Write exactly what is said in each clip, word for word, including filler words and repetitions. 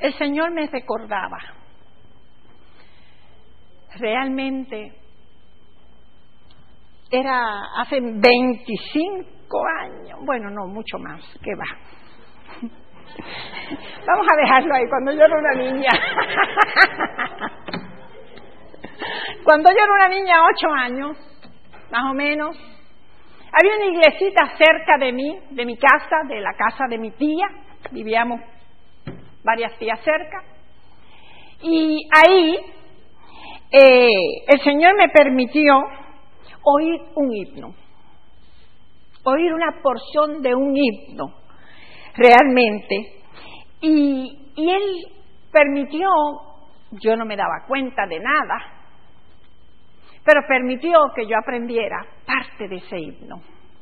el Señor me recordaba. Realmente era hace veinticinco años, bueno, no, mucho más, ¿qué va? Vamos a dejarlo ahí, cuando yo era una niña. Cuando yo era una niña, ocho años, más o menos, había una iglesita cerca de mí, de mi casa, de la casa de mi tía, vivíamos varias tías cerca, y ahí eh, el Señor me permitió oír un himno, oír una porción de un himno, realmente, y, y Él permitió, yo no me daba cuenta de nada, pero permitió que yo aprendiera parte de ese himno.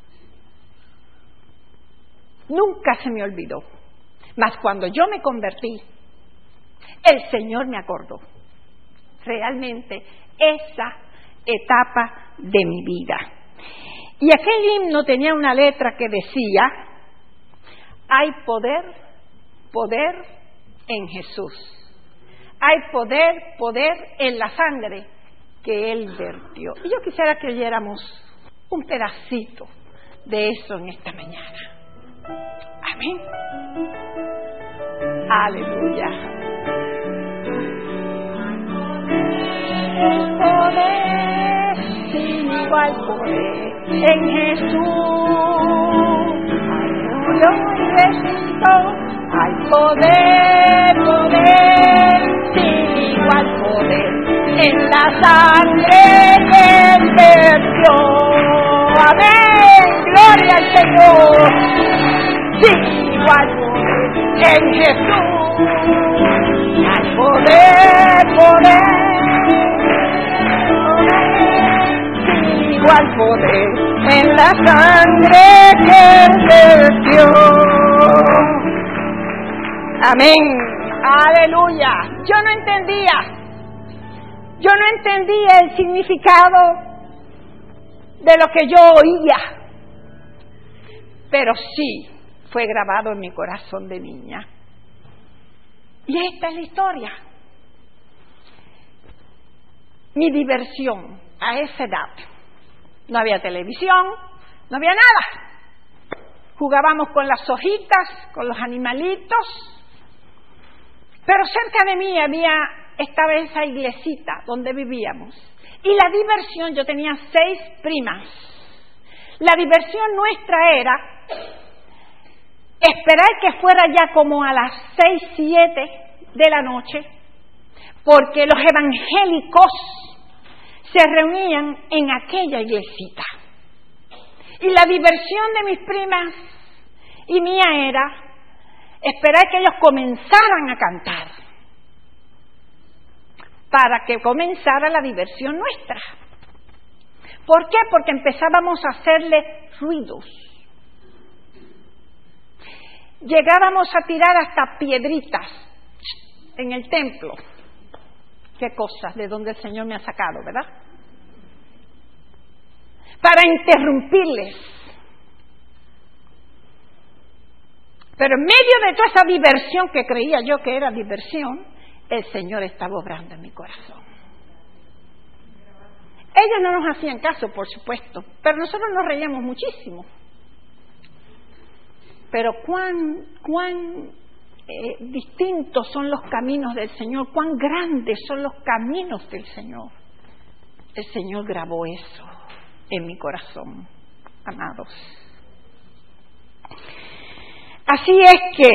Nunca se me olvidó, mas cuando yo me convertí, el Señor me acordó realmente esa etapa de mi vida. Y aquel himno tenía una letra que decía: hay poder, poder en Jesús. Hay poder, poder en la sangre que Él vertió. Y yo quisiera que oyéramos un pedacito de eso en esta mañana. Amén. Aleluya. El poder, sin igual poder en Jesús. Aleluya. Hay poder, poder, sin igual poder en la sangre que Él vertió. Amén. Gloria al Señor. Sin igual poder en Jesús. Hay poder, poder, poder, sin igual poder en la sangre que Él vertió. Amén. Aleluya. Yo no entendía. Yo no entendía el significado de lo que yo oía, pero sí fue grabado en mi corazón de niña. Y esta es la historia. Mi diversión a esa edad. No había televisión, no había nada. Jugábamos con las hojitas, con los animalitos, pero cerca de mí había estaba esa iglesita donde vivíamos. Y la diversión, yo tenía seis primas. La diversión nuestra era esperar que fuera ya como a las seis, siete de la noche, porque los evangélicos se reunían en aquella iglesita. Y la diversión de mis primas y mía era esperar que ellos comenzaran a cantar, para que comenzara la diversión nuestra. ¿Por qué? Porque empezábamos a hacerle ruidos. Llegábamos a tirar hasta piedritas en el templo. Qué cosas, de donde el Señor me ha sacado, ¿verdad? Para interrumpirles. Pero en medio de toda esa diversión que creía yo que era diversión, el Señor estaba obrando en mi corazón. Ellos no nos hacían caso, por supuesto, pero nosotros nos reíamos muchísimo. Pero cuán, cuán eh, distintos son los caminos del Señor, cuán grandes son los caminos del Señor. El Señor grabó eso en mi corazón, amados. Así es que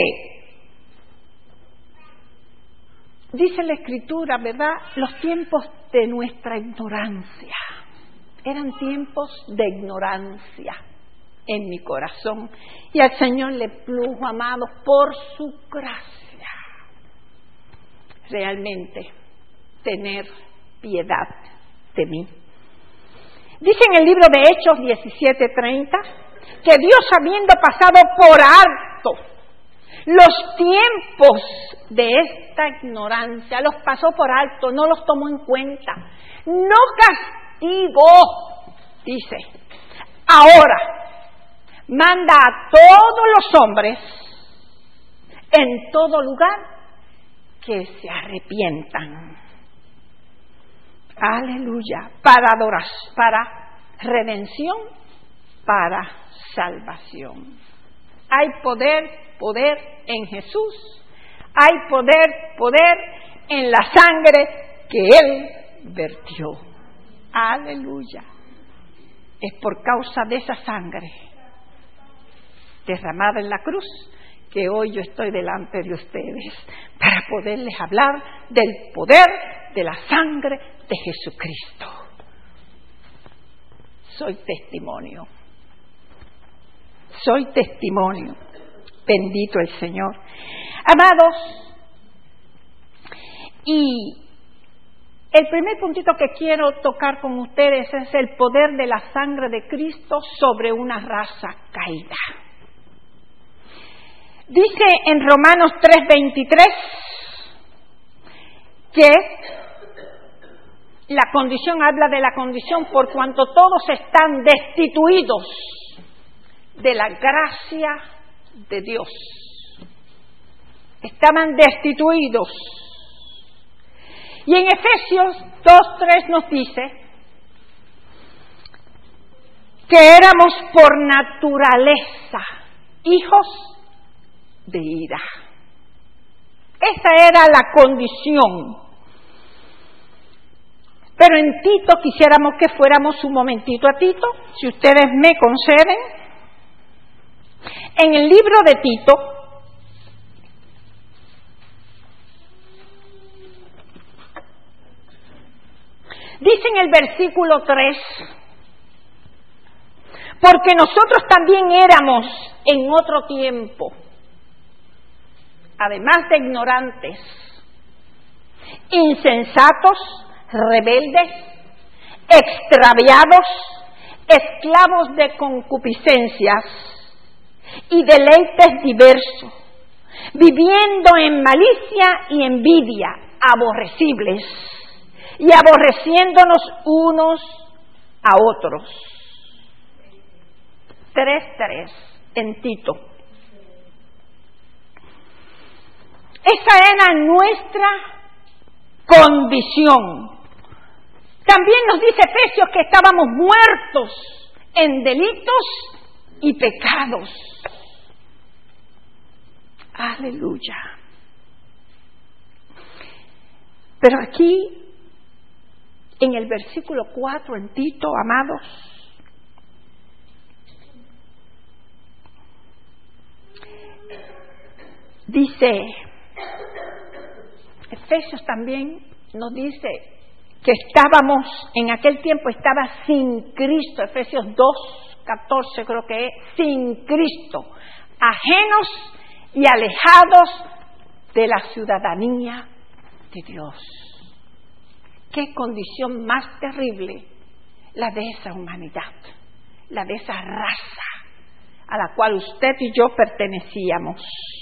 dice la Escritura, ¿verdad? Los tiempos de nuestra ignorancia. Eran tiempos de ignorancia en mi corazón. Y al Señor le plujo, amados, por su gracia, realmente tener piedad de mí. Dice en el libro de Hechos diecisiete treinta que Dios, habiendo pasado por alto los tiempos de esta ignorancia, los pasó por alto, no los tomó en cuenta, no castigó, dice, ahora manda a todos los hombres en todo lugar que se arrepientan. Aleluya. Para adoración, para redención, para salvación. Hay poder, poder en Jesús. Hay poder, poder en la sangre que Él vertió. Aleluya. Es por causa de esa sangre derramada en la cruz que hoy yo estoy delante de ustedes para poderles hablar del poder de la sangre de Jesucristo. Soy testimonio. Soy testimonio. Bendito el Señor. Amados, y el primer puntito que quiero tocar con ustedes es el poder de la sangre de Cristo sobre una raza caída. Dice en Romanos tres veintitrés que la condición, habla de la condición por cuanto todos están destituidos de la gracia de Dios. Estaban destituidos. Y en Efesios dos tres nos dice que éramos por naturaleza hijos de ira. Esa era la condición. Pero en Tito quisiéramos que fuéramos un momentito a Tito, si ustedes me conceden. En el libro de Tito, dice en el versículo tres, porque nosotros también éramos en otro tiempo, además de ignorantes, insensatos, rebeldes, extraviados, esclavos de concupiscencias y deleites diversos, viviendo en malicia y envidia, aborrecibles, y aborreciéndonos unos a otros. tres tres en Tito. Esa era nuestra condición. También nos dice Efesios que estábamos muertos en delitos y pecados. Aleluya. Pero aquí, en el versículo cuatro, en Tito, amados, dice, Efesios también nos dice que estábamos, en aquel tiempo estaba sin Cristo, Efesios dos catorce creo que es, sin Cristo, ajenos y alejados de la ciudadanía de Dios. Qué condición más terrible la de esa humanidad, la de esa raza a la cual usted y yo pertenecíamos.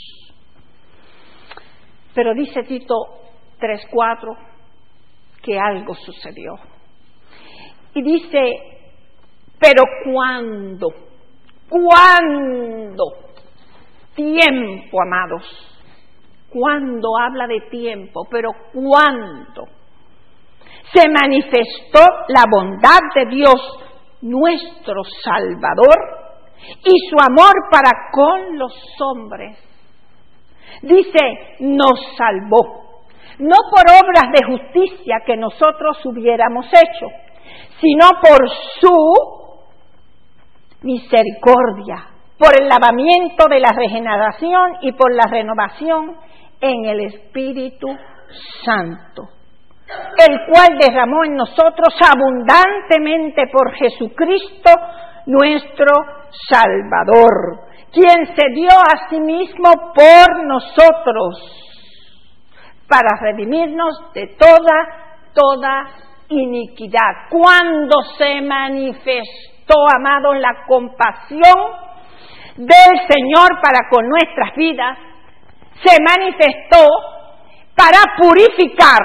Pero dice Tito tres cuatro que algo sucedió. Y dice, pero ¿cuándo? ¿Cuándo? Tiempo, amados. ¿Cuándo habla de tiempo? Pero ¿cuándo? Se manifestó la bondad de Dios, nuestro Salvador, y su amor para con los hombres. Dice, nos salvó, no por obras de justicia que nosotros hubiéramos hecho, sino por su misericordia, por el lavamiento de la regeneración y por la renovación en el Espíritu Santo, el cual derramó en nosotros abundantemente por Jesucristo, nuestro Salvador, quien se dio a sí mismo por nosotros, para redimirnos de toda, toda iniquidad. Cuando se manifestó, amados, la compasión del Señor para con nuestras vidas, se manifestó para purificar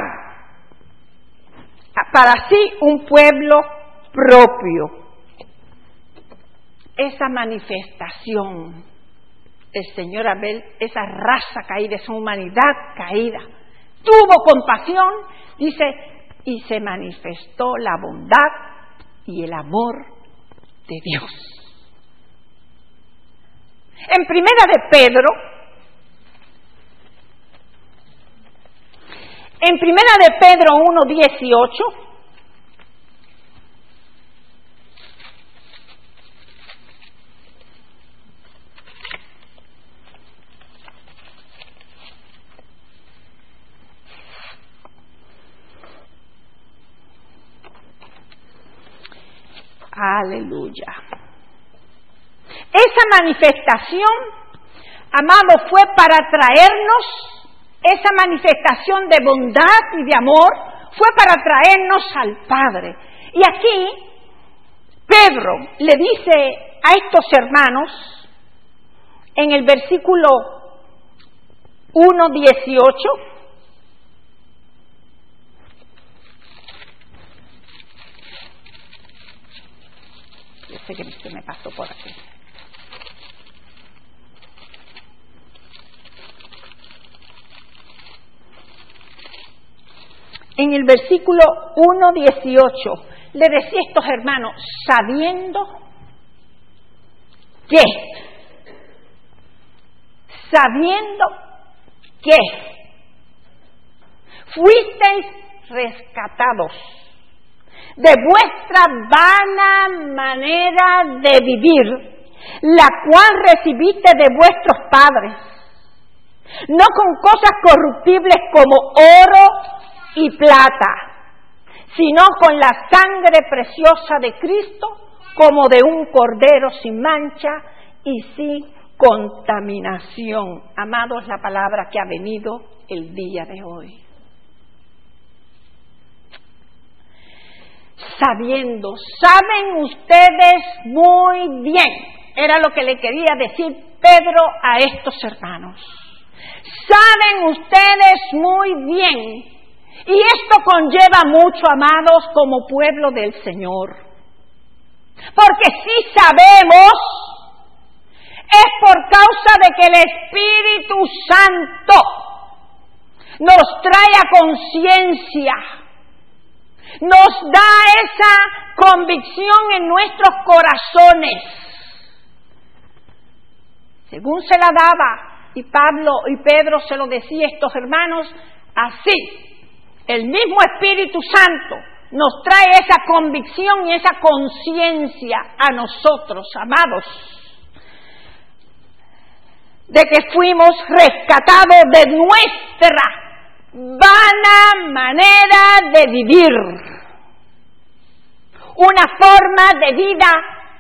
para sí un pueblo propio. Esa manifestación del Señor Abel, esa raza caída, esa humanidad caída, tuvo compasión, dice, y se manifestó la bondad y el amor de Dios. En Primera de Pedro, en Primera de Pedro uno dieciocho, aleluya. Esa manifestación, amado, fue para traernos, esa manifestación de bondad y de amor fue para traernos al Padre. Y aquí Pedro le dice a estos hermanos en el versículo uno dieciocho, yo sé que se me pasó por aquí. En el versículo uno dieciocho le decía a estos hermanos, sabiendo que, sabiendo que fuisteis rescatados de vuestra vana manera de vivir, la cual recibiste de vuestros padres, no con cosas corruptibles como oro y plata, sino con la sangre preciosa de Cristo, como de un cordero sin mancha y sin contaminación. Amados, la palabra que ha venido el día de hoy. Sabiendo, saben ustedes muy bien, era lo que le quería decir Pedro a estos hermanos. Saben ustedes muy bien, y esto conlleva mucho, amados, como pueblo del Señor. Porque si sabemos, es por causa de que el Espíritu Santo nos trae a conciencia, nos da esa convicción en nuestros corazones. Según se la daba, y Pablo y Pedro se lo decía a estos hermanos, así el mismo Espíritu Santo nos trae esa convicción y esa conciencia a nosotros, amados, de que fuimos rescatados de nuestra vana manera de vivir, una forma de vida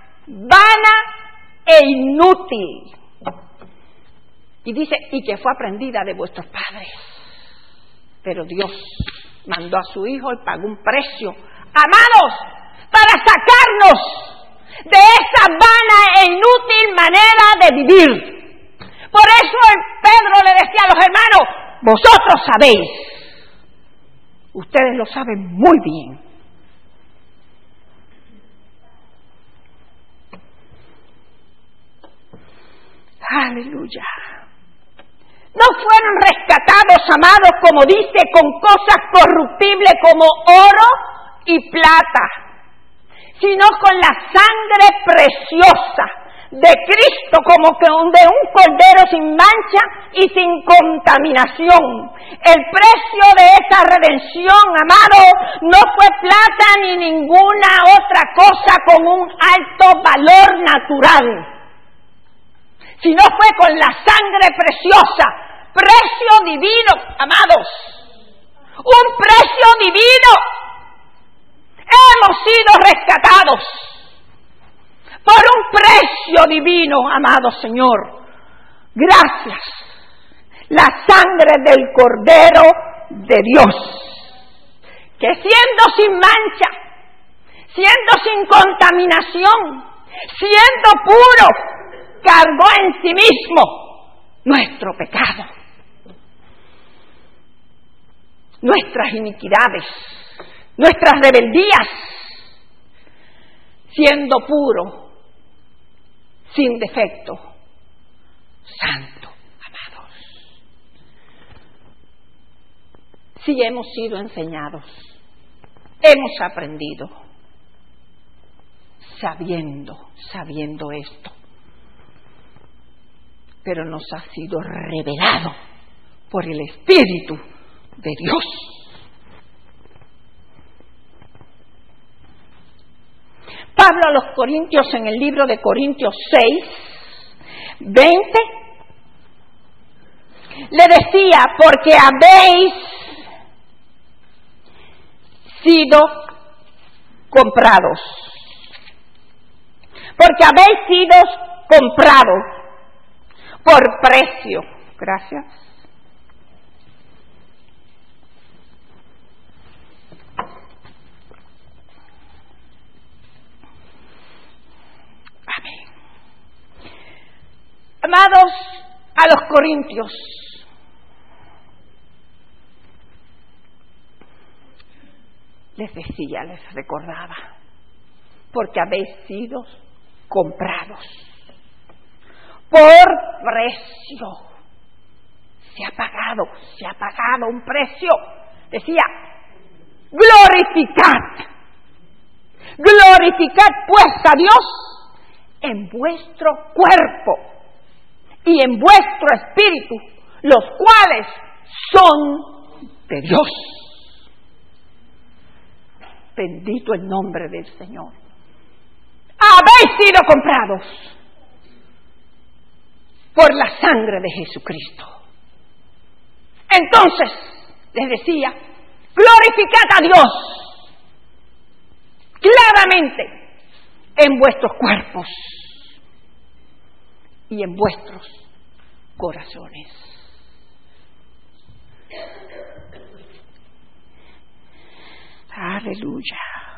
vana e inútil. Y dice, y que fue aprendida de vuestros padres. Pero Dios mandó a su Hijo y pagó un precio, amados, para sacarnos de esa vana e inútil manera de vivir. Por eso Pedro le decía a los hermanos, vosotros sabéis, ustedes lo saben muy bien. Aleluya. No fueron rescatados, amados, como dice, con cosas corruptibles como oro y plata, sino con la sangre preciosa de Cristo, como que de un cordero sin mancha y sin contaminación. El precio de esa redención, amado, no fue plata ni ninguna otra cosa con un alto valor natural, sino fue con la sangre preciosa, precio divino, amados, un precio divino. Hemos sido rescatados por un precio divino, amado Señor. Gracias. La sangre del Cordero de Dios, que siendo sin mancha, siendo sin contaminación, siendo puro, cargó en sí mismo nuestro pecado, nuestras iniquidades, nuestras rebeldías, siendo puro, sin defecto, santo, amados. Sí hemos sido enseñados, hemos aprendido, sabiendo, sabiendo esto, pero nos ha sido revelado por el Espíritu de Dios. Pablo a los Corintios en el libro de Corintios seis, veinte, le decía, porque habéis sido comprados, porque habéis sido comprados por precio. Gracias. Amén. Amados, a los Corintios, les decía, les recordaba, porque habéis sido comprados por precio. Se ha pagado, se ha pagado un precio. Decía, glorificad, glorificad pues a Dios en vuestro cuerpo y en vuestro espíritu, los cuales son de Dios. Bendito el nombre del Señor. Habéis sido comprados por la sangre de Jesucristo. Entonces, les decía, glorificad a Dios claramente en vuestros cuerpos y en vuestros corazones. Aleluya.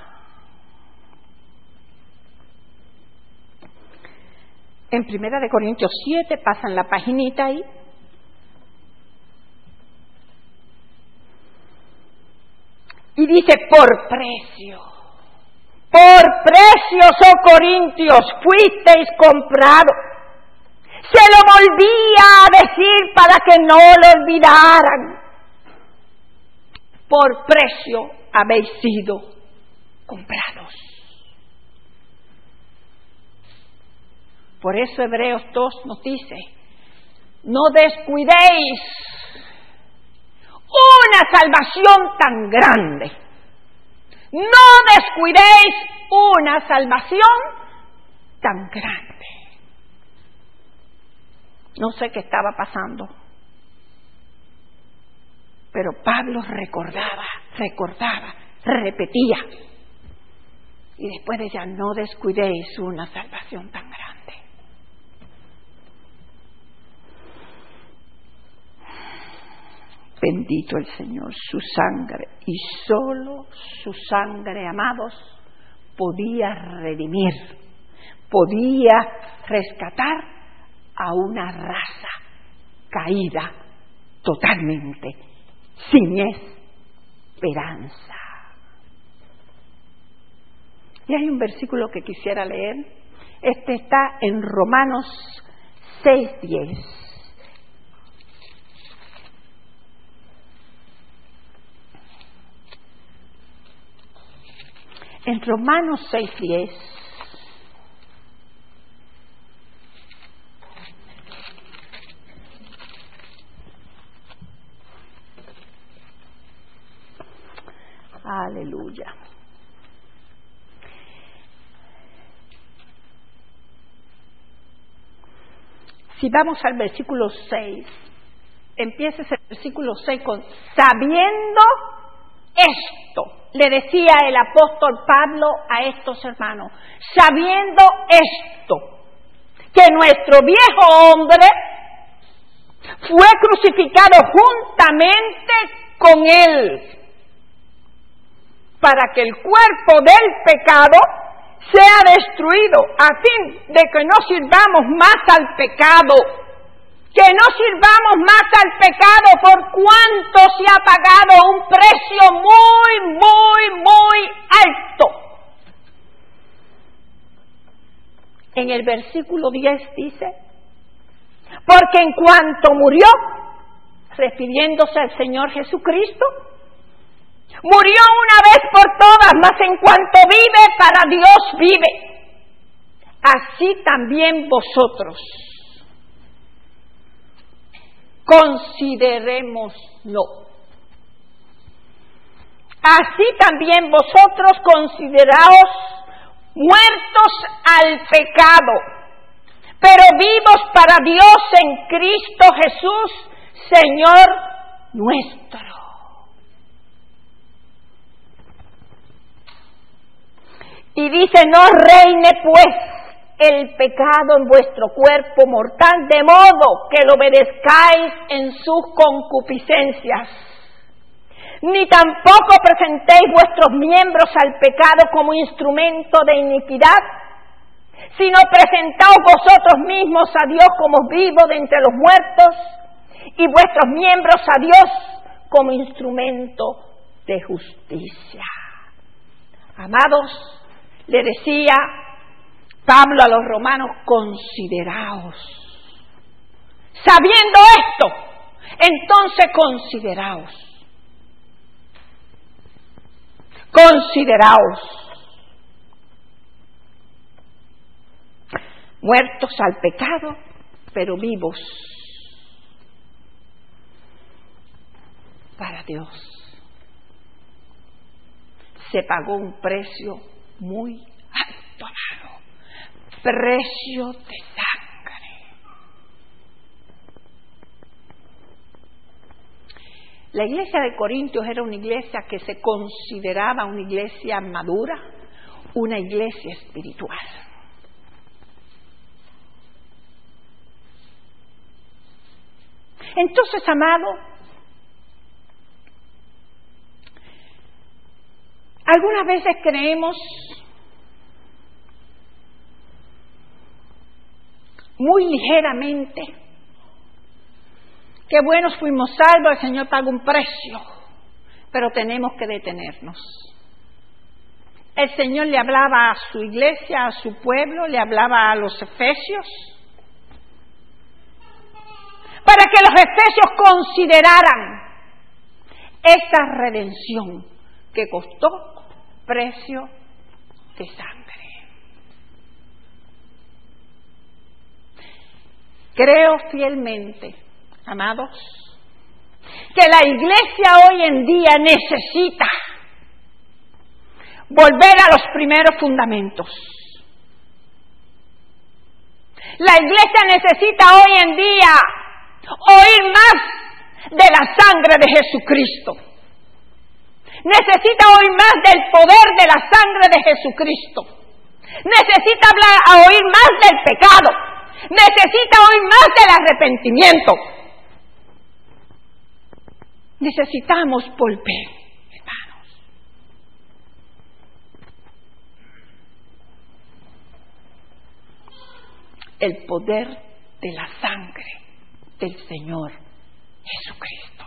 En Primera de Corintios siete, pasan la paginita ahí. Y dice, por precio, por precios, oh Corintios, fuisteis comprados. Se lo volvía a decir para que no lo olvidaran. Por precio habéis sido comprados. Por eso Hebreos dos nos dice, no descuidéis una salvación tan grande. No descuidéis una salvación tan grande. No sé qué estaba pasando, pero Pablo recordaba, recordaba, repetía. Y después decía, no descuidéis una salvación tan grande. Bendito el Señor, su sangre, y solo su sangre, amados, podía redimir, podía rescatar a una raza caída totalmente, sin esperanza. Y hay un versículo que quisiera leer, este está en Romanos seis diez. En Romanos seis diez, aleluya. Si vamos al versículo seis, empieza ese versículo seis con sabiendo esto. Le decía el apóstol Pablo a estos hermanos, sabiendo esto, que nuestro viejo hombre fue crucificado juntamente con él, para que el cuerpo del pecado sea destruido, a fin de que no sirvamos más al pecado, que no sirvamos más al pecado, por cuanto se ha pagado un precio muy, muy, muy alto. En el versículo diez dice, porque en cuanto murió, refiriéndose al Señor Jesucristo, Murió una vez por todas, mas en cuanto vive, para Dios vive. Así también vosotros. Considerémoslo. Así también vosotros consideraos muertos al pecado, pero vivos para Dios en Cristo Jesús, Señor nuestro. Y dice, no reine pues el pecado en vuestro cuerpo mortal, de modo que lo obedezcáis en sus concupiscencias. Ni tampoco presentéis vuestros miembros al pecado como instrumento de iniquidad, sino presentaos vosotros mismos a Dios como vivos de entre los muertos, y vuestros miembros a Dios como instrumento de justicia. Amados, le decía Pablo a los romanos, consideraos. Sabiendo esto, entonces consideraos. Consideraos. Muertos al pecado, pero vivos para Dios. Se pagó un precio muy alto, amado. Precio de sangre. La iglesia de Corintios era una iglesia que se consideraba una iglesia madura, una iglesia espiritual. Entonces, amado, algunas veces creemos muy ligeramente que buenos fuimos salvos, el Señor pagó un precio, pero tenemos que detenernos. El Señor le hablaba a su iglesia, a su pueblo, le hablaba a los efesios, para que los efesios consideraran esa redención que costó precio de sangre. Creo fielmente, amados, que la iglesia hoy en día necesita volver a los primeros fundamentos. La iglesia necesita hoy en día oír más de la sangre de Jesucristo. Necesita oír más del poder de la sangre de Jesucristo. Necesita hablar, a oír más del pecado. Necesita oír más del arrepentimiento. Necesitamos volver, hermanos. El poder de la sangre del Señor Jesucristo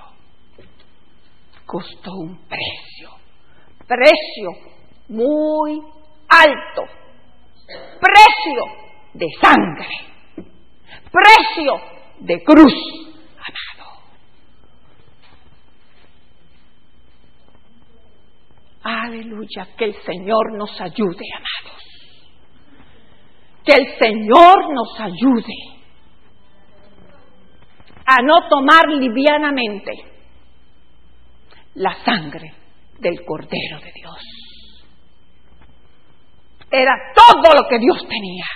costó un precio, precio muy alto, precio de sangre, precio de cruz, amado. Aleluya, que el Señor nos ayude, amados. Que el Señor nos ayude a no tomar livianamente la sangre del Cordero de Dios. Era todo lo que Dios tenía.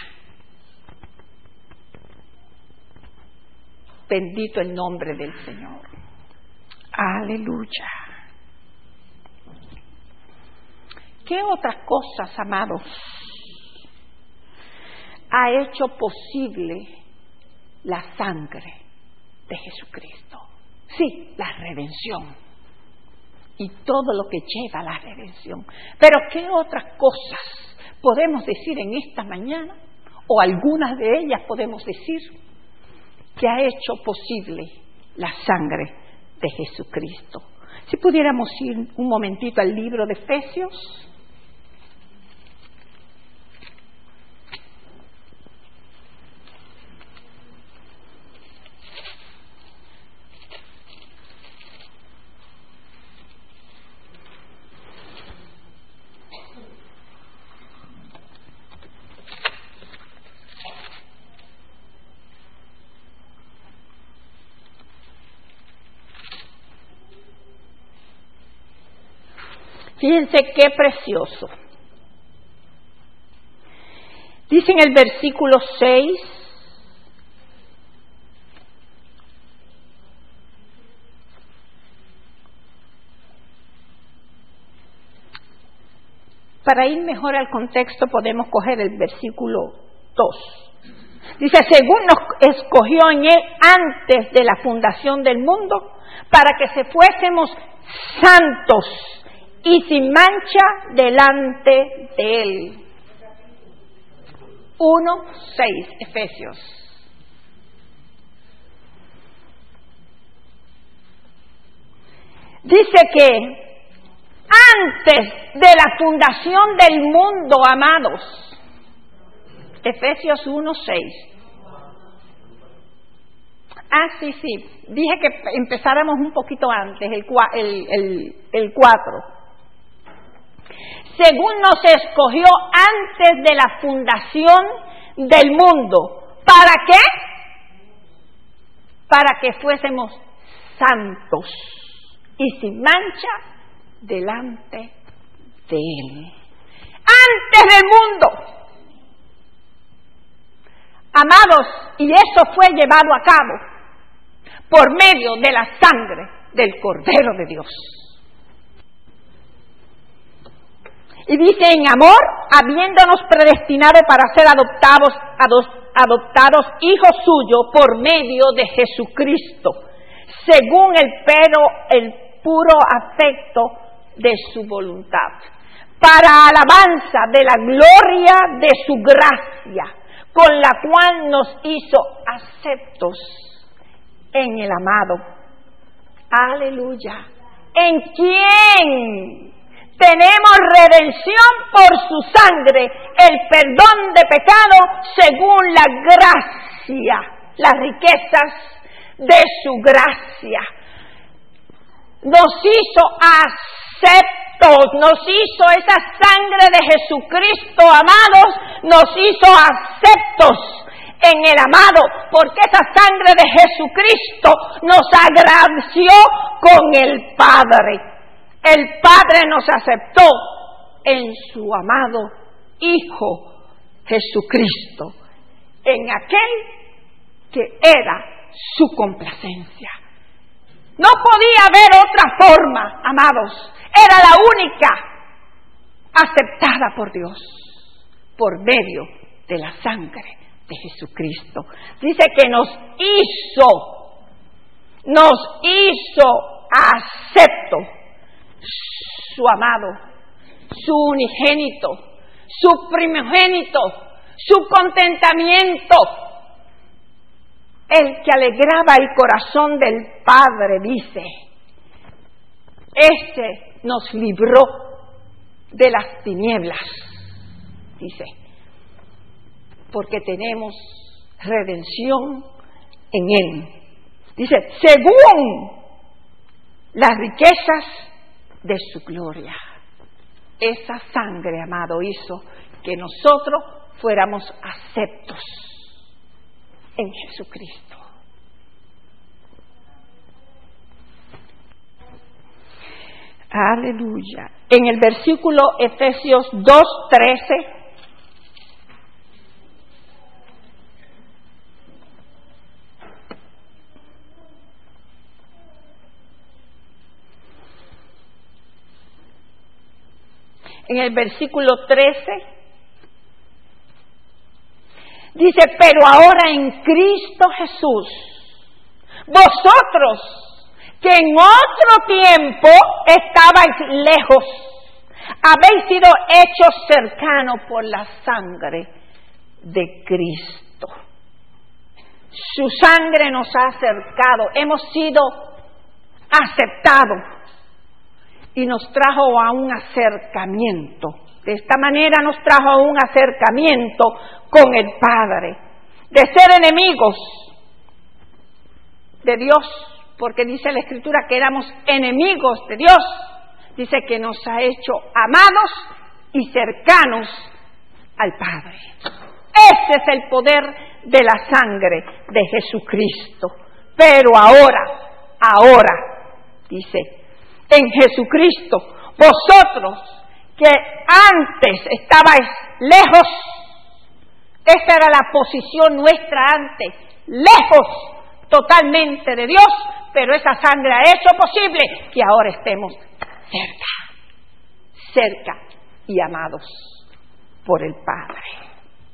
Bendito el nombre del Señor. Aleluya. ¿Qué otras cosas, amados, ha hecho posible la sangre de Jesucristo? Sí, la redención y todo lo que lleva a la redención. Pero ¿qué otras cosas podemos decir en esta mañana? O algunas de ellas podemos decir que ha hecho posible la sangre de Jesucristo. Si pudiéramos ir un momentito al libro de Efesios. Fíjense qué precioso. Dice en el versículo seis, para ir mejor al contexto podemos coger el versículo dos. Dice, según nos escogió en él antes de la fundación del mundo, para que se fuésemos santos y sin mancha delante de él. uno, seis, Efesios. Dice que antes de la fundación del mundo, amados, Efesios uno, seis. Ah, sí, sí, dije que empezáramos un poquito antes, el, el, el, el cuatro. Según nos escogió antes de la fundación del mundo. ¿Para qué? Para que fuésemos santos y sin mancha delante de Él. Antes del mundo. Amados, y eso fue llevado a cabo por medio de la sangre del Cordero de Dios. Y dice, en amor, habiéndonos predestinado para ser adoptados, adoptados hijos suyos por medio de Jesucristo, según el, pero, el puro afecto de su voluntad, para alabanza de la gloria de su gracia, con la cual nos hizo aceptos en el amado. Aleluya. ¿En quién tenemos redención por su sangre, el perdón de pecado según la gracia, las riquezas de su gracia? Nos hizo aceptos, nos hizo esa sangre de Jesucristo, amados, nos hizo aceptos en el amado, porque esa sangre de Jesucristo nos agració con el Padre. El Padre nos aceptó en su amado Hijo Jesucristo, en aquel que era su complacencia. No podía haber otra forma, amados. Era la única aceptada por Dios, por medio de la sangre de Jesucristo. Dice que nos hizo, nos hizo acepto su amado, su unigénito, su primogénito, su contentamiento, el que alegraba el corazón del Padre, dice, este nos libró de las tinieblas, dice, porque tenemos redención en Él. Dice, según las riquezas de su gloria. Esa sangre, amado, hizo que nosotros fuéramos aceptos en Jesucristo. Aleluya. En el versículo Efesios dos, trece, en el versículo trece, dice, pero ahora en Cristo Jesús, vosotros que en otro tiempo estabais lejos, habéis sido hechos cercanos por la sangre de Cristo. Su sangre nos ha acercado, hemos sido aceptados y nos trajo a un acercamiento. De esta manera nos trajo a un acercamiento con el Padre, de ser enemigos de Dios, porque dice la Escritura que éramos enemigos de Dios. Dice que nos ha hecho amados y cercanos al Padre. Ese es el poder de la sangre de Jesucristo. Pero ahora, ahora, dice, en Jesucristo, vosotros que antes estabais lejos, esa era la posición nuestra antes, lejos totalmente de Dios, pero esa sangre ha hecho posible que ahora estemos cerca, cerca y amados por el Padre.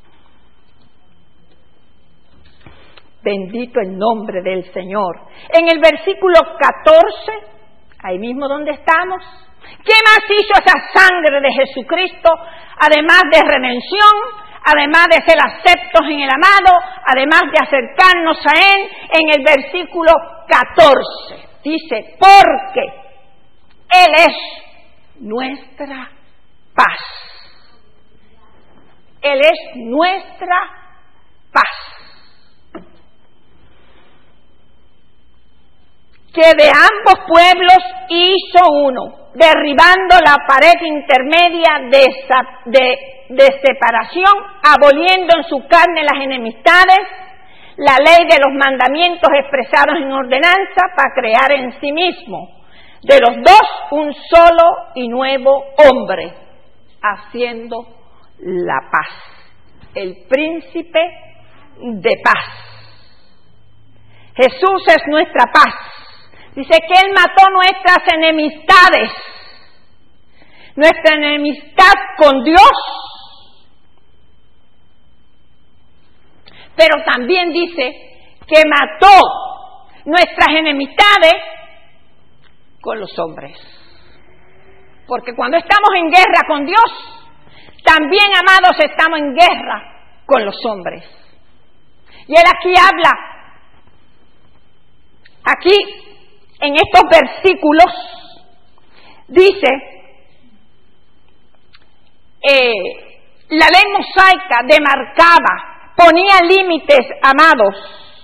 Bendito el nombre del Señor. En el versículo catorce, ahí mismo donde estamos, ¿qué más hizo esa sangre de Jesucristo? Además de redención, además de ser aceptos en el amado, además de acercarnos a Él, en el versículo catorce dice, porque Él es nuestra paz. Él es nuestra paz. Que de ambos pueblos hizo uno, derribando la pared intermedia de, de, de separación, aboliendo en su carne las enemistades, la ley de los mandamientos expresados en ordenanza, para crear en sí mismo de los dos un solo y nuevo hombre, haciendo la paz, el príncipe de paz. Jesús es nuestra paz. Dice que Él mató nuestras enemistades, nuestra enemistad con Dios, pero también dice que mató nuestras enemistades con los hombres. Porque cuando estamos en guerra con Dios, también, amados, estamos en guerra con los hombres. Y Él aquí habla, aquí, en estos versículos, dice, eh, la ley mosaica demarcaba, ponía límites, amados,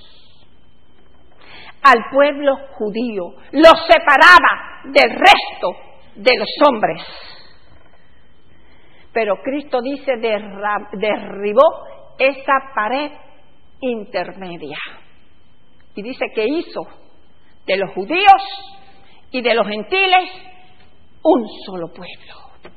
al pueblo judío, lo separaba del resto de los hombres. Pero Cristo dice, derra, derribó esa pared intermedia. Y dice que hizo de los judíos y de los gentiles un solo pueblo.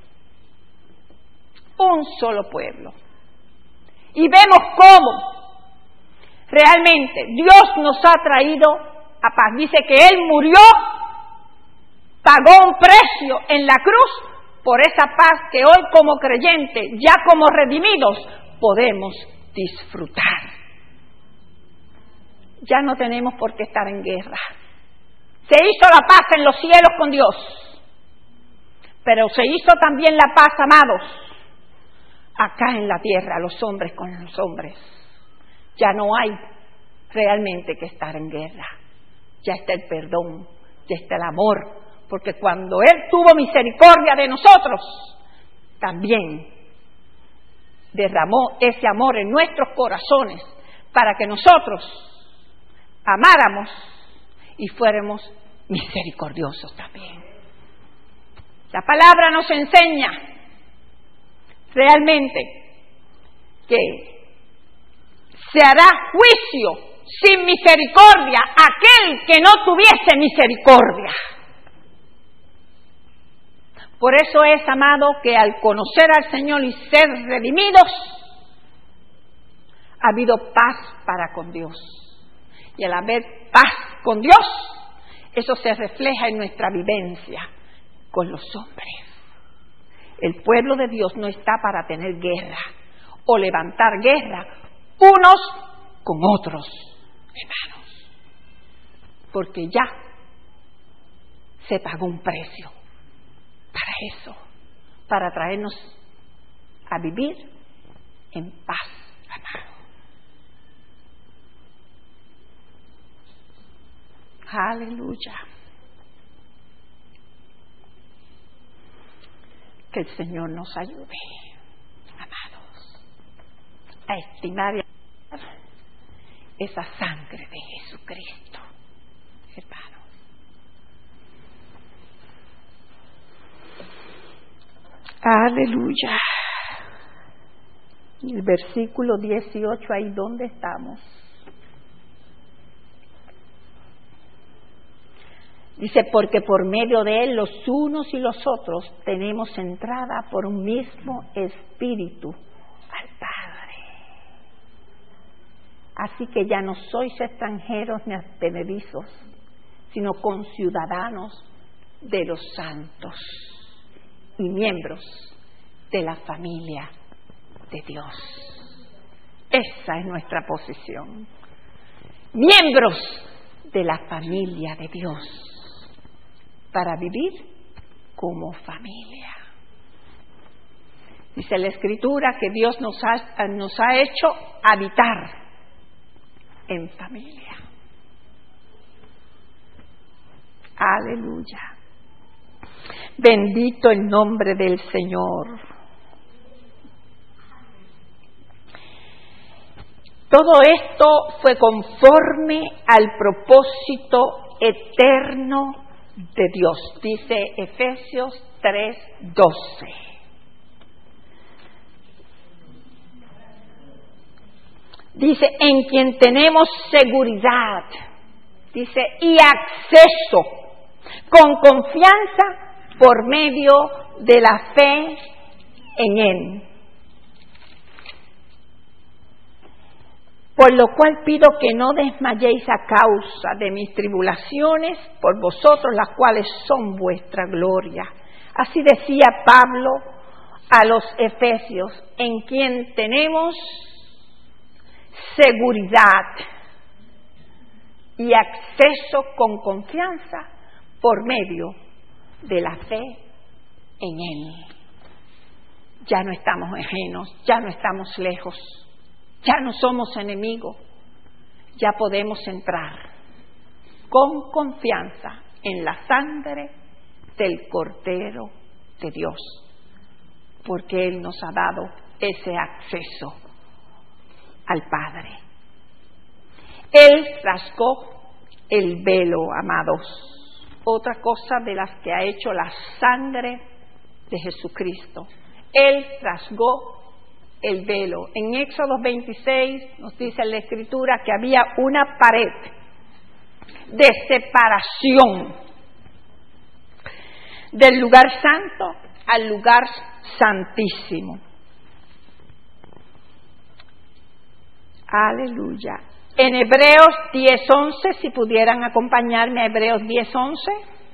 Un solo pueblo. Y vemos cómo realmente Dios nos ha traído a paz. Dice que Él murió, pagó un precio en la cruz por esa paz que hoy como creyentes, ya como redimidos, podemos disfrutar. Ya no tenemos por qué estar en guerra. Se hizo la paz en los cielos con Dios, pero se hizo también la paz, amados, acá en la tierra, los hombres con los hombres. Ya no hay realmente que estar en guerra. Ya está el perdón, ya está el amor, porque cuando Él tuvo misericordia de nosotros, también derramó ese amor en nuestros corazones para que nosotros amáramos y fuéramos misericordiosos también. La palabra nos enseña realmente que se hará juicio sin misericordia a aquel que no tuviese misericordia. Por eso es, amado, que al conocer al Señor y ser redimidos, ha habido paz para con Dios. Y al haber paz con Dios, eso se refleja en nuestra vivencia con los hombres. El pueblo de Dios no está para tener guerra o levantar guerra unos con otros, hermanos, porque ya se pagó un precio para eso, para traernos a vivir en paz, amado. Aleluya. Que el Señor nos ayude, amados, a estimar y a amar esa sangre de Jesucristo, hermanos. Aleluya. El versículo dieciocho, ahí donde estamos. Dice, porque por medio de Él los unos y los otros tenemos entrada por un mismo Espíritu al Padre. Así que ya no sois extranjeros ni advenedizos, sino conciudadanos de los santos y miembros de la familia de Dios. Esa es nuestra posición. Miembros de la familia de Dios, para vivir como familia. Dice la Escritura que Dios nos ha, nos ha hecho habitar en familia. Aleluya. Bendito el nombre del Señor. Todo esto fue conforme al propósito eterno de Dios, dice Efesios tres doce. Dice, en quien tenemos seguridad, dice, y acceso con confianza por medio de la fe en Él. Por lo cual pido que no desmayéis a causa de mis tribulaciones por vosotros, las cuales son vuestra gloria. Así decía Pablo a los Efesios, en quien tenemos seguridad y acceso con confianza por medio de la fe en Él. Ya no estamos ajenos, ya no estamos lejos. Ya no somos enemigos, ya podemos entrar con confianza en la sangre del Cordero de Dios, porque Él nos ha dado ese acceso al Padre. Él rasgó el velo, amados, otra cosa de las que ha hecho la sangre de Jesucristo. Él rasgó el velo. En Éxodo veintiséis nos dice la Escritura que había una pared de separación del lugar santo al lugar santísimo. Aleluya. En Hebreos diez once, si pudieran acompañarme a Hebreos diez once.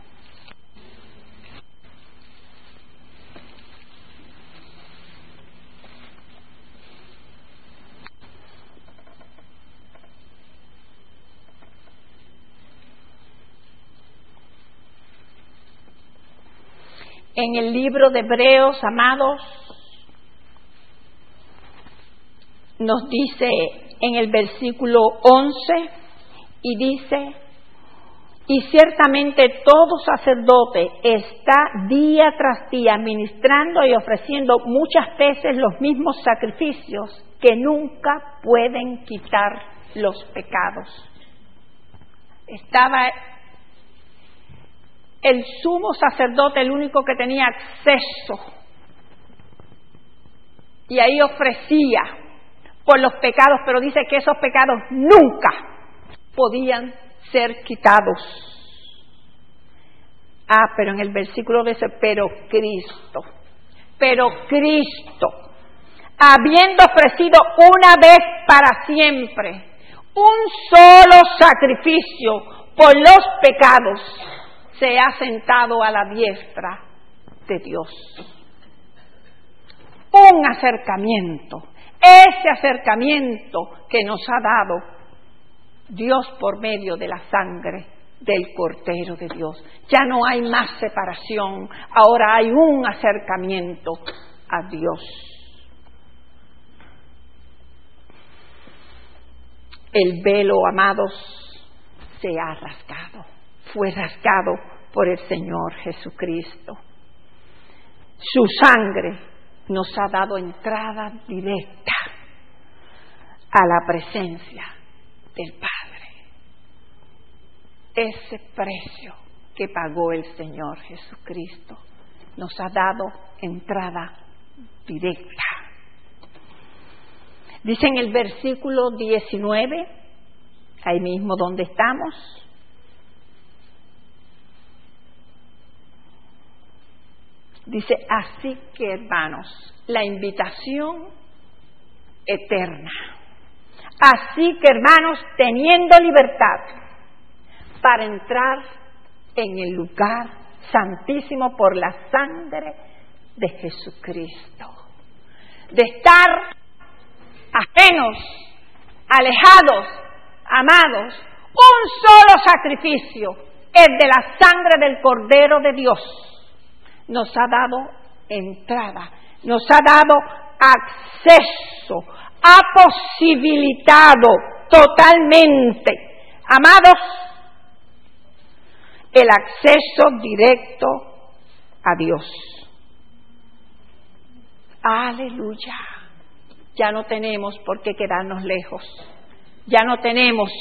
En el libro de Hebreos, amados, nos dice en el versículo once, y dice, y ciertamente todo sacerdote está día tras día ministrando y ofreciendo muchas veces los mismos sacrificios que nunca pueden quitar los pecados. Estaba el sumo sacerdote, el único que tenía acceso, y ahí ofrecía por los pecados, pero dice que esos pecados nunca podían ser quitados. Ah, pero en el versículo dice, pero Cristo, pero Cristo, habiendo ofrecido una vez para siempre un solo sacrificio por los pecados, se ha sentado a la diestra de Dios. Un acercamiento, ese acercamiento que nos ha dado Dios por medio de la sangre del Cordero de Dios. Ya no hay más separación, ahora hay un acercamiento a Dios. El velo, amados, se ha rasgado. Fue rasgado por el Señor Jesucristo. Su sangre nos ha dado entrada directa a la presencia del Padre. Ese precio que pagó el Señor Jesucristo nos ha dado entrada directa. Dice en el versículo diecinueve, ahí mismo donde estamos, Dice, así que hermanos, la invitación eterna. Así que hermanos, teniendo libertad para entrar en el lugar santísimo por la sangre de Jesucristo, de estar ajenos, alejados, amados, un solo sacrificio, el de la sangre del Cordero de Dios, nos ha dado entrada, nos ha dado acceso, ha posibilitado totalmente, amados, el acceso directo a Dios. Aleluya. Ya no tenemos por qué quedarnos lejos. Ya no tenemos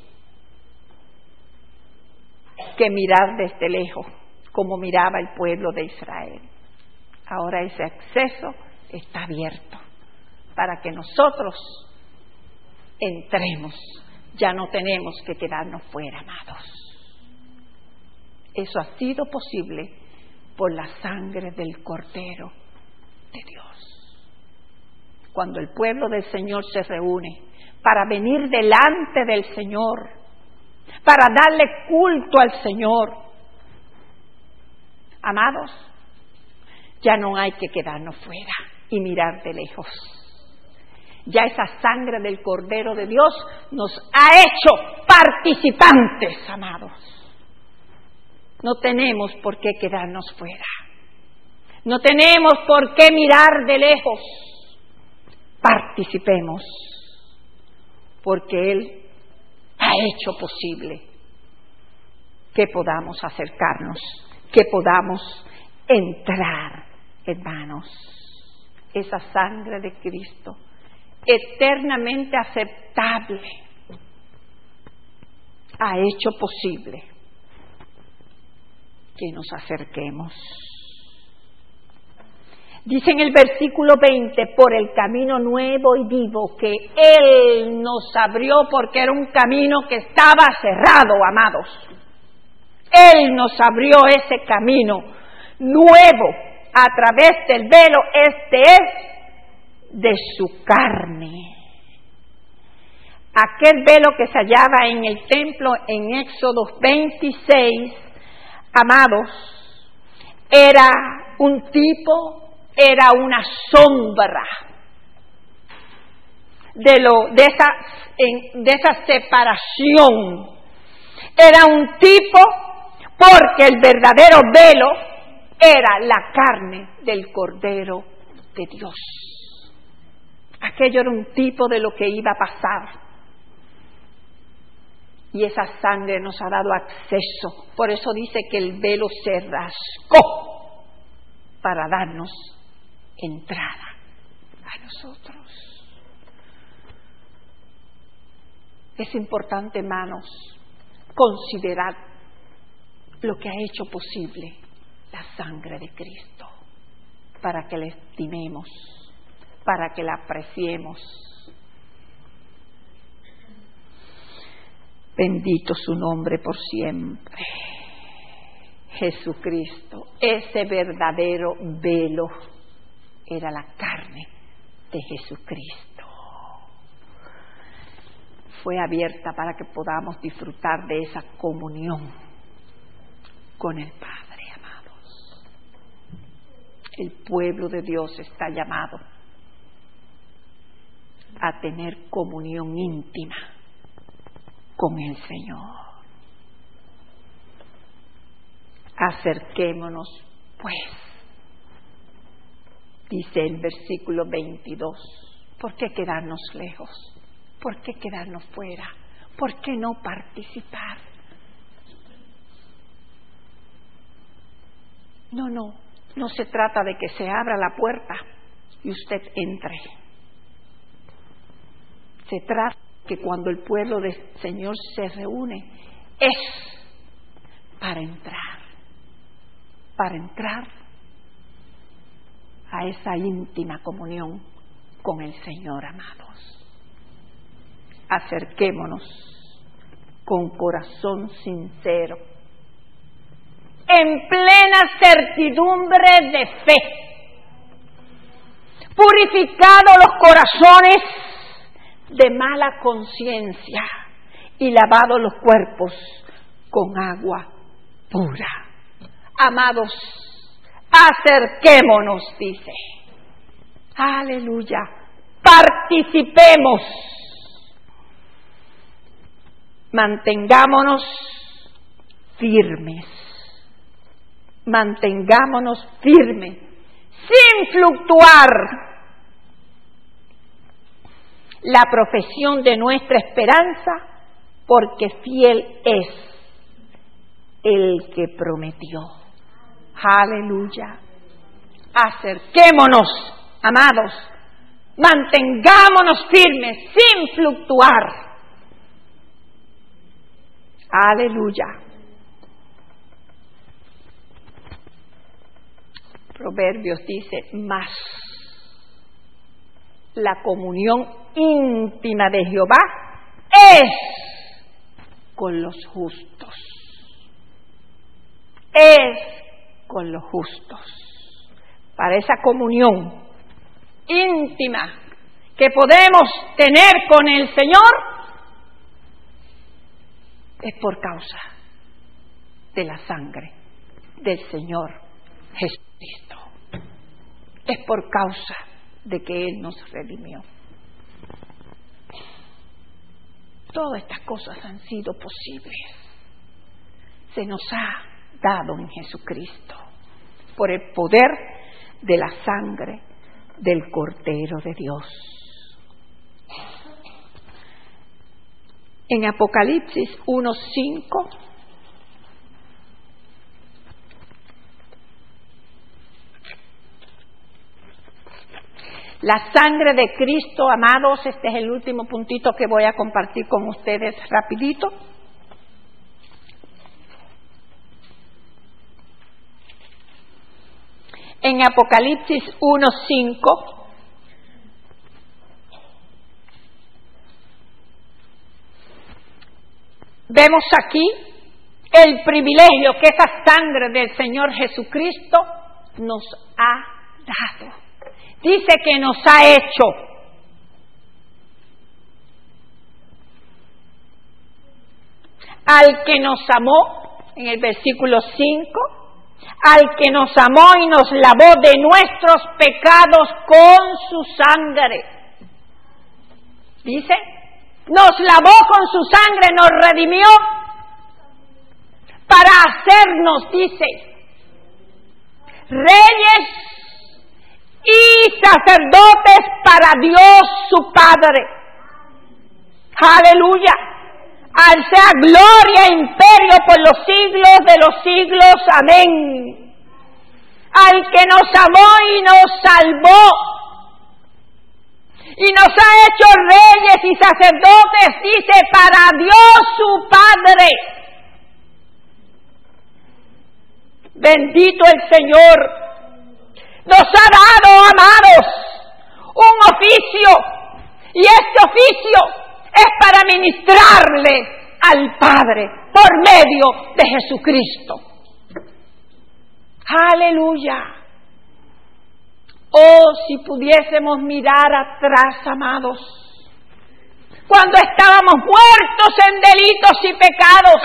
que mirar desde lejos como miraba el pueblo de Israel. Ahora ese acceso está abierto para que nosotros entremos. Ya no tenemos que quedarnos fuera, amados. Eso ha sido posible por la sangre del Cordero de Dios. Cuando el pueblo del Señor se reúne para venir delante del Señor, para darle culto al Señor, amados, ya no hay que quedarnos fuera y mirar de lejos. Ya esa sangre del Cordero de Dios nos ha hecho participantes, amados. No tenemos por qué quedarnos fuera. No tenemos por qué mirar de lejos. Participemos, porque Él ha hecho posible que podamos acercarnos, que podamos entrar, hermanos. Esa sangre de Cristo, eternamente aceptable, ha hecho posible que nos acerquemos. Dice en el versículo veinte, por el camino nuevo y vivo que Él nos abrió, porque era un camino que estaba cerrado, amados. Él nos abrió ese camino nuevo a través del velo, este es de su carne. Aquel velo que se hallaba en el templo en Éxodo veintiséis, amados, era un tipo, era una sombra de lo de esa en, de esa separación. Era un tipo porque el verdadero velo era la carne del Cordero de Dios. Aquello era un tipo de lo que iba a pasar. Y esa sangre nos ha dado acceso. Por eso dice que el velo se rascó para darnos entrada a nosotros. Es importante, hermanos, considerar lo que ha hecho posible la sangre de Cristo, para que la estimemos, para que la apreciemos. Bendito su nombre por siempre. Jesucristo, ese verdadero velo era la carne de Jesucristo. Fue abierta para que podamos disfrutar de esa comunión con el Padre, amados. El pueblo de Dios está llamado a tener comunión íntima con el Señor. Acerquémonos, pues, dice el versículo veintidós, ¿por qué quedarnos lejos? ¿Por qué quedarnos fuera? ¿Por qué no participar? No, no, no se trata de que se abra la puerta y usted entre. Se trata de que cuando el pueblo del Señor se reúne, es para entrar, para entrar a esa íntima comunión con el Señor, amados. Acerquémonos con corazón sincero en plena certidumbre de fe, purificado los corazones de mala conciencia y lavado los cuerpos con agua pura. Amados, acerquémonos, dice. Aleluya. Participemos. Mantengámonos firmes. Mantengámonos firmes, sin fluctuar. La profesión de nuestra esperanza, porque fiel es el que prometió. Aleluya. Acerquémonos, amados, mantengámonos firmes, sin fluctuar. Aleluya. Proverbios dice, más la comunión íntima de Jehová es con los justos. Es con los justos. Para esa comunión íntima que podemos tener con el Señor, es por causa de la sangre del Señor Jesucristo. Es por causa de que Él nos redimió. Todas estas cosas han sido posibles. Se nos ha dado en Jesucristo por el poder de la sangre del Cordero de Dios. En Apocalipsis uno cinco la sangre de Cristo, amados, este es el último puntito que voy a compartir con ustedes rapidito. En Apocalipsis uno cinco vemos aquí el privilegio que esa sangre del Señor Jesucristo nos ha dado. Dice que nos ha hecho al que nos amó, en el versículo cinco, al que nos amó y nos lavó de nuestros pecados con su sangre. Dice, nos lavó con su sangre, nos redimió para hacernos, dice, reyes y sacerdotes para Dios su Padre. Aleluya. Al sea gloria e imperio por los siglos de los siglos. Amén. Al que nos amó y nos salvó y nos ha hecho reyes y sacerdotes, dice, para Dios su Padre. Bendito el Señor. Nos ha dado, amados, un oficio, y este oficio es para ministrarle al Padre por medio de Jesucristo. Aleluya. Oh, si pudiésemos mirar atrás, amados, cuando estábamos muertos en delitos y pecados,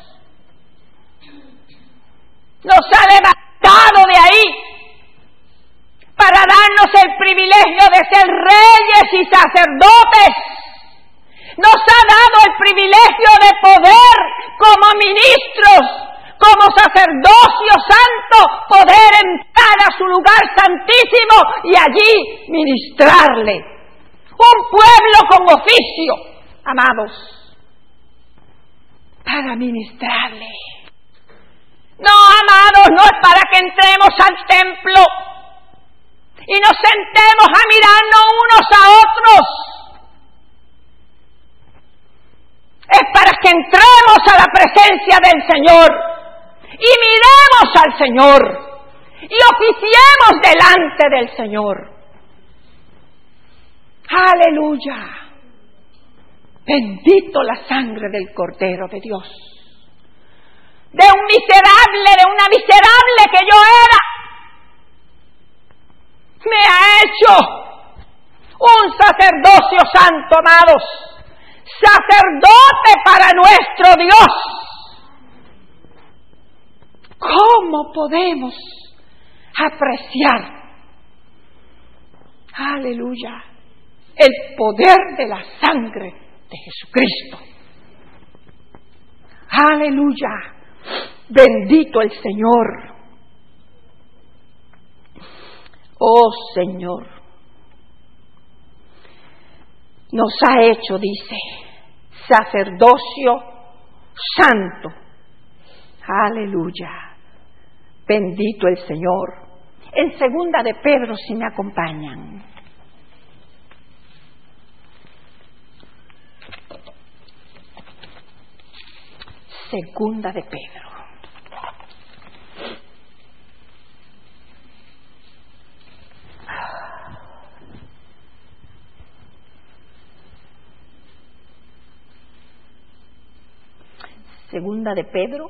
nos ha levantado de ahí para darnos el privilegio de ser reyes y sacerdotes. Nos ha dado el privilegio de poder, como ministros, como sacerdocio santo, poder entrar a su lugar santísimo y allí ministrarle. Un pueblo con oficio, amados, para ministrarle. No, amados, no es para que entremos al templo y nos sentemos a mirarnos unos a otros. Es para que entremos a la presencia del Señor y miremos al Señor y oficiemos delante del Señor. Aleluya. Bendito la sangre del Cordero de Dios. de un miserable, de una miserable que yo era, me ha hecho un sacerdocio santo, amados, sacerdote para nuestro Dios. ¿Cómo podemos apreciar, aleluya, el poder de la sangre de Jesucristo? Aleluya, bendito el Señor. Oh Señor, nos ha hecho, dice, sacerdocio santo. Aleluya, bendito el Señor. En segunda de Pedro, si me acompañan. Segunda de Pedro. Segunda de Pedro.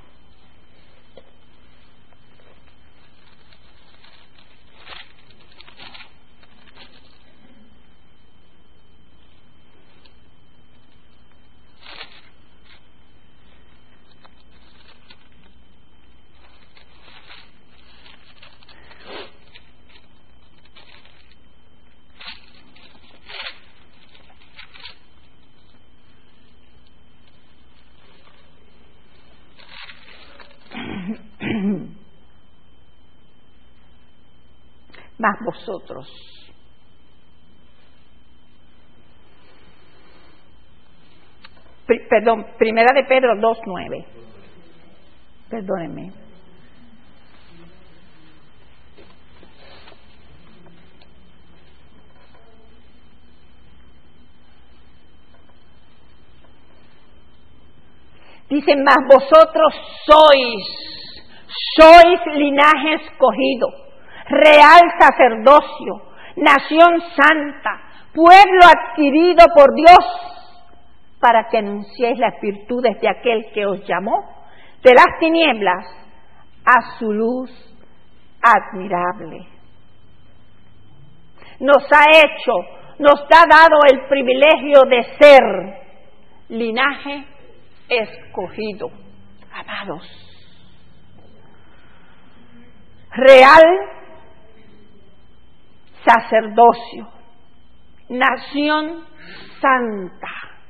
Mas vosotros, Pri, perdón, primera de Pedro dos nueve, perdónenme. Dice, mas vosotros sois, sois linaje escogido, real sacerdocio, nación santa, pueblo adquirido por Dios, para que anunciéis las virtudes de aquel que os llamó de las tinieblas a su luz admirable. Nos ha hecho, nos ha dado el privilegio de ser linaje escogido, amados, real sacerdocio, nación santa,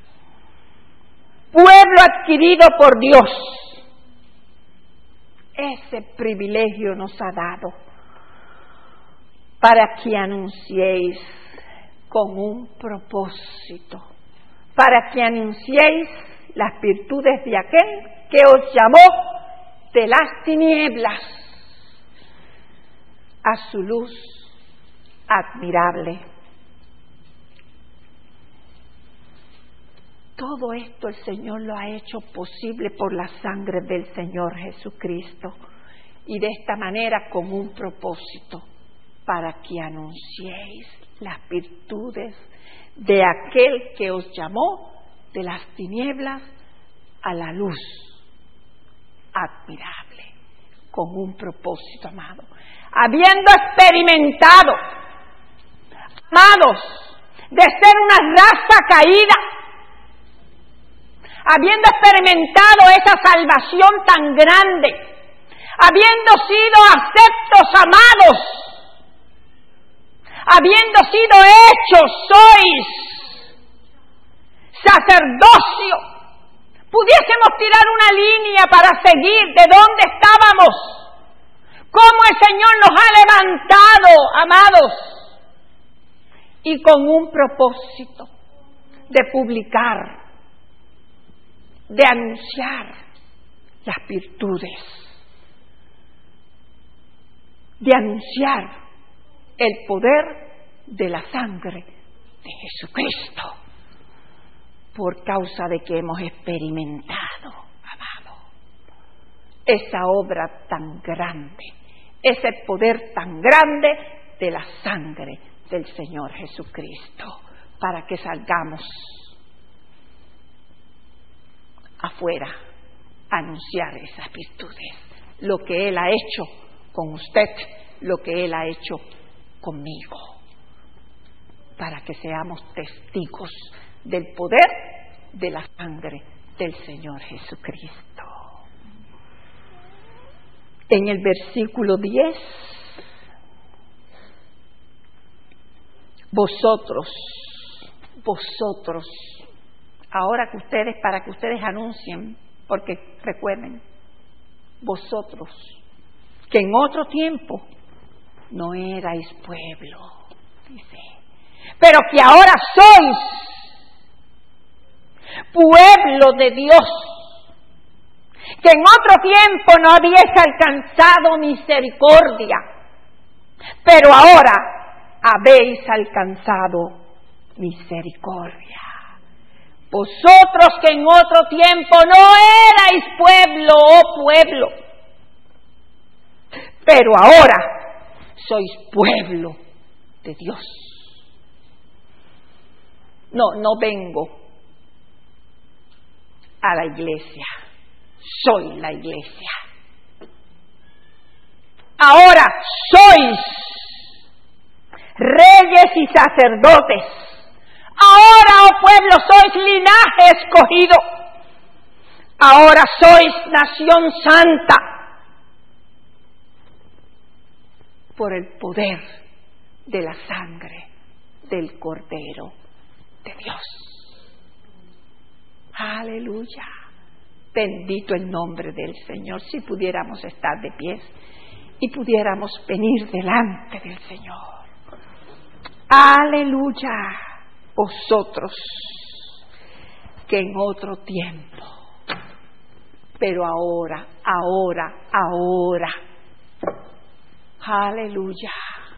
pueblo adquirido por Dios. Ese privilegio nos ha dado para que anunciéis con un propósito, para que anunciéis las virtudes de aquel que os llamó de las tinieblas a su luz admirable. Todo esto el Señor lo ha hecho posible por la sangre del Señor Jesucristo, y de esta manera con un propósito, para que anunciéis las virtudes de aquel que os llamó de las tinieblas a la luz admirable, con un propósito, amado. Habiendo experimentado, amados, de ser una raza caída, habiendo experimentado esa salvación tan grande, habiendo sido aceptos, amados, habiendo sido hechos, sois sacerdocio, pudiésemos tirar una línea para seguir de dónde estábamos, cómo el Señor nos ha levantado, amados, y con un propósito de publicar, de anunciar las virtudes, de anunciar el poder de la sangre de Jesucristo, por causa de que hemos experimentado, amado, esa obra tan grande, ese poder tan grande de la sangre del Señor Jesucristo, para que salgamos afuera anunciar esas virtudes, lo que Él ha hecho con usted, lo que Él ha hecho conmigo, para que seamos testigos del poder de la sangre del Señor Jesucristo. En el versículo diez, vosotros, vosotros, ahora que ustedes, para que ustedes anuncien, porque recuerden, vosotros, que en otro tiempo no erais pueblo, dice, pero que ahora sois pueblo de Dios, que en otro tiempo no habíais alcanzado misericordia, pero ahora habéis alcanzado misericordia. Vosotros que en otro tiempo no erais pueblo, oh pueblo, pero ahora sois pueblo de Dios. No, no vengo a la iglesia, soy la iglesia. Ahora sois reyes y sacerdotes. Ahora, oh pueblo, sois linaje escogido. Ahora sois nación santa por el poder de la sangre del Cordero de Dios. Aleluya. Bendito el nombre del Señor. Si pudiéramos estar de pie y pudiéramos venir delante del Señor. Aleluya. Vosotros que en otro tiempo, pero ahora, ahora, ahora. Aleluya.